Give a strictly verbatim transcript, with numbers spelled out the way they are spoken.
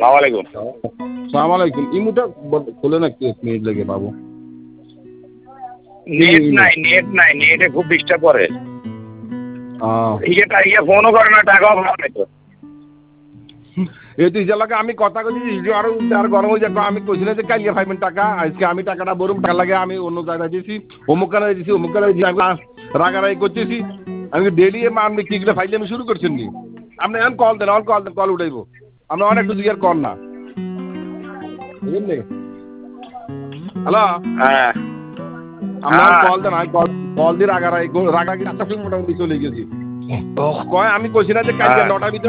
সালাম আলাইকুম। সালাম আলাইকুম। ইমুটা খুলে না একটু এক মিনিট লেগে বাবু। নেট নাই নেট নাই নেটে খুব ডিস্টার্ব করে। ইয়ে ইয়ে ফোনও করে না, টাকাও ভালো নাই তো। এই তুই লাগে আমি কথা কইছি আর আর গরম হয়ে যাক। আমি কইছি না যে কালিয়া পাইবেন টাকা, আজকে আমি টাকাটা বরুম টাকা লাগে আমি অন্য জায়গায় দিয়েছি, অমুক কানায় দিয়েছি অমুক কানায় দিয়েছি, রাগারাগি করতেছি। আমি ডেলি আপনি কি করে ফাইলে আমি শুরু করছেন নি? আপনি এখন কল দেন, অল কল দেন, কল উঠাইব। আপনি অনেক একটু জিজ্ঞার কর না, বুঝলেন? হ্যালো, হ্যাঁ আপনার কল দেন, আমি কল কল দিয়ে রাগারাগি রাগারাগি মোটামুটি চলে গেছি। কয় আমি কইছি না যে কালকে নটার ভিতরে